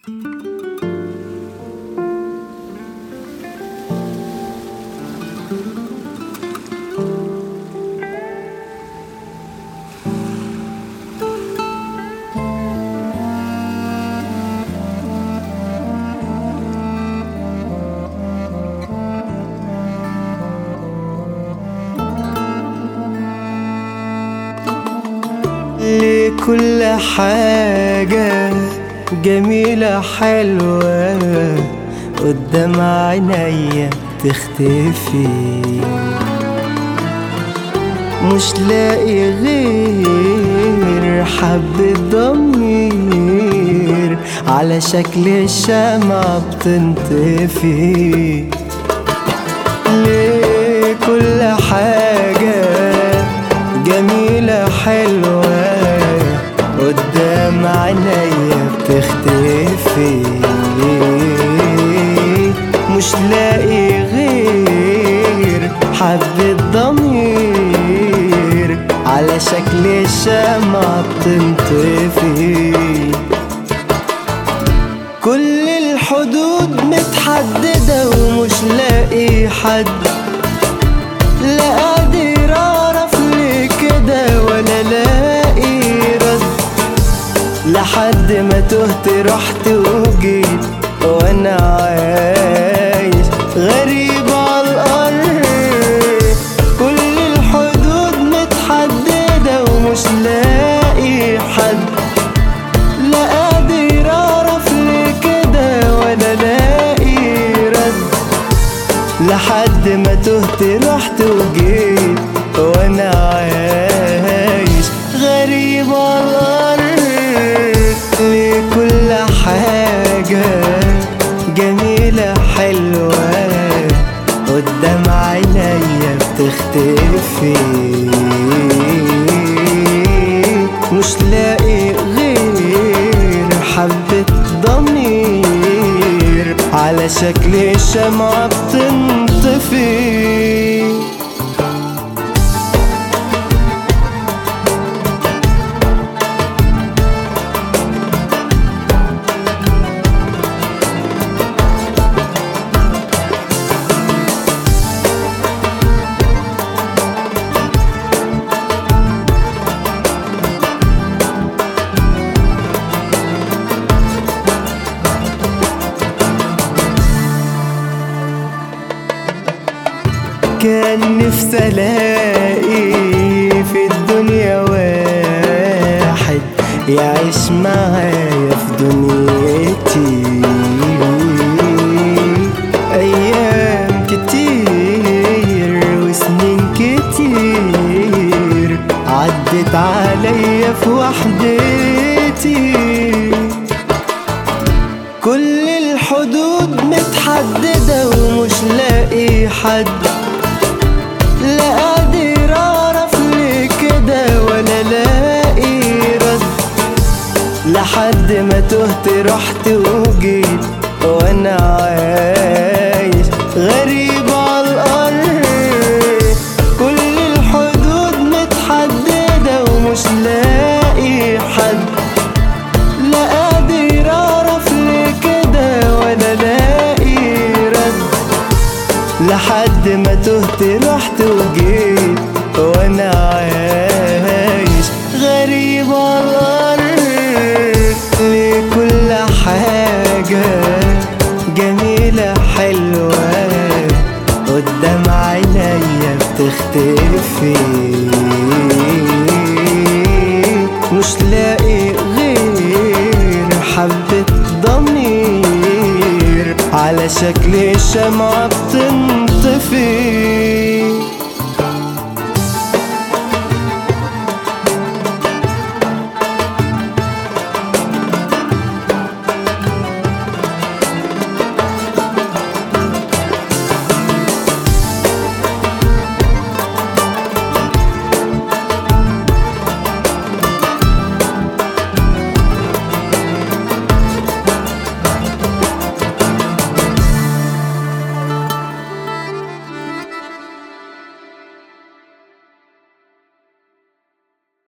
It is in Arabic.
لكل حاجة جميلة حلوة قدام عينيا تختفي، مش لاقي غير حبة ضمير على شكل الشمعة بتنطفي. لكل حاجة جميلة حلوة قدام عينيا بتختفي، مش لاقي غير حبة ضمير على شكل الشمعة بتنطفي. كل الحدود متحددة ومش لاقي حد، لا قادر اعرف ليه كده ولا لاقي رد، لحد ما تهت رحت وجيت وانا عايش غريب على الارض. كل الحدود متحددة ومش لاقي حد، لا قادر اعرف ليه كده ولا لاقي رد، لحد ما تهت رحت وجيت وانا عايش غريب على الارض. لكل حاجة جميلة حلوة قدام عينيا بتختفي، مش لاقي غير حبة ضمير على شكل الشمعة بتنطفي. كان نفسي الاقي في الدنيا واحد يعيش معايا في دنيتي، ايام كتير وسنين كتير عدت عليا في وحدتي. كل الحدود متحددة ومش لاقي حد، لا قادر اعرف ليه كده ولا لاقي رد، لحد ما تهت رحت وجيت وانا عايش غريب على الارض. كل الحدود متحددة ومش لاقي حد، لا قادر اعرف ليه كده ولا لاقي رد، لحد ما تهت رحت وجيت وانا عايش غريب على الارض. لكل حاجة جميلة حلوة قدام عينيا بتختفي، مش لاقي غير حبة ضمير على شكل الشمعة بتنطفي.